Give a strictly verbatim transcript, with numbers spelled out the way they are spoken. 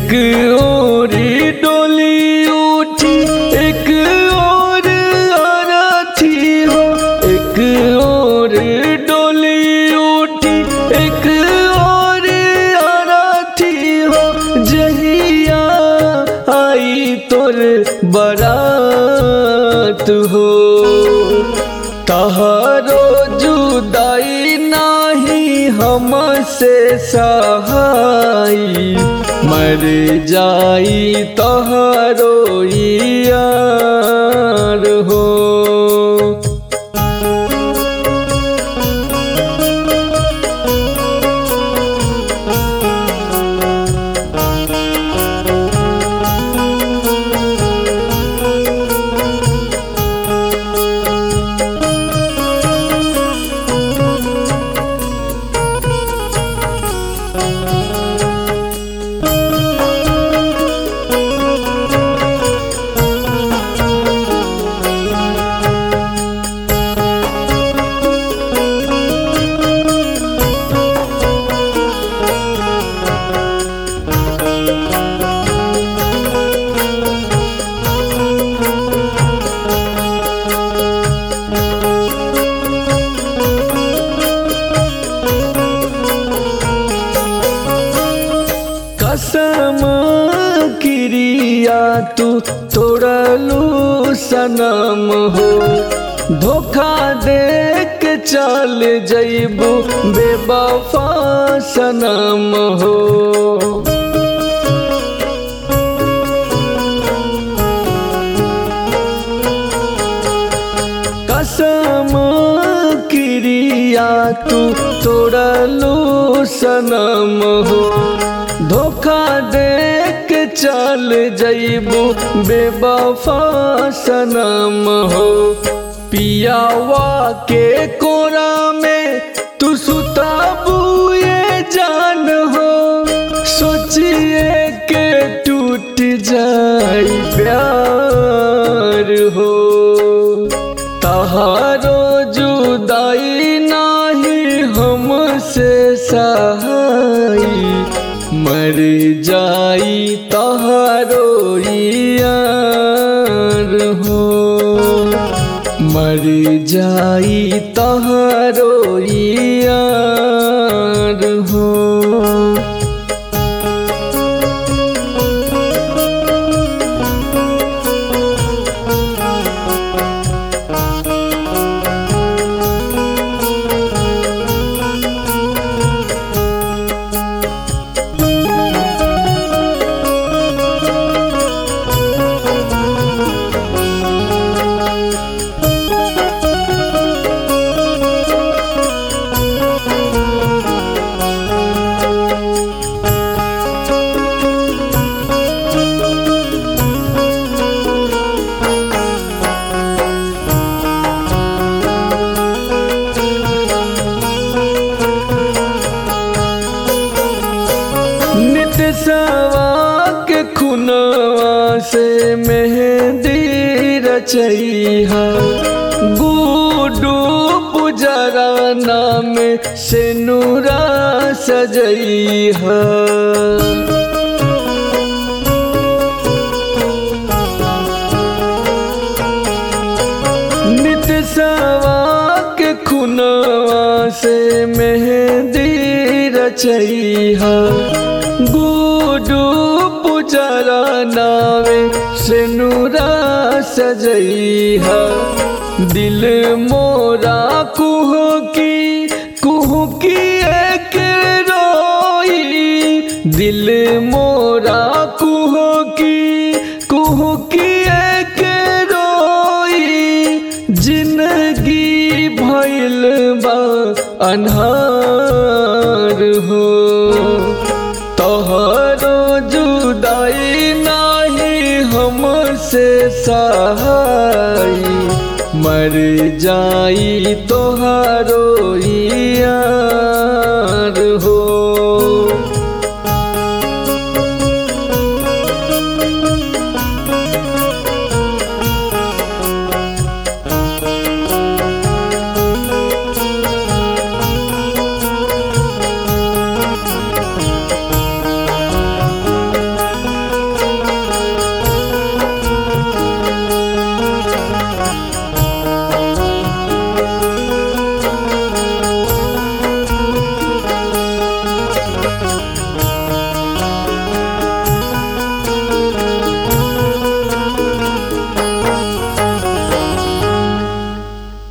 एक और डोली उठी एक और अरथी हो, एक और डोली उठी एक और अरथी हो, जहिया आई तोर बारात हो। तहारो जुदाई नाही हमसे सहाई, मर जाई तहारो यार हो। कसम क्रिया तू तोड़लू सनम हो, धोखा दे के चल जइबू बेवफा सनम हो। कसम क्रिया तू तोड़लू सनम हो, धोखा दे के चल जइबू बेवफा सनम हो। पियावा के कोरा में तू सुताबू ये जान हो, सोचिए के टूट जाई प्यार हो। तहारो जुदाई नाही हमसे सहाई, मर जाई तहारो यार हो, मर जाई तहारो यार हो। सवा के खुनवा से मेहंदी रचैहा, गुडू पुजरा नाम से नूरा सजैहा। नित सवा के खुनवा से मेहंदी रचैहा, गुडू पुजरा नावे से नूरा सजैहा। दिल मोरा कुह की कुह की एक रोई, दिल मोरा कुह की कुह की एक रोई, जिंदगी भइल बा अन्हार हो। तोहरो जुदाई नाही हमसे सहाई, मर जाई तोहारो यार।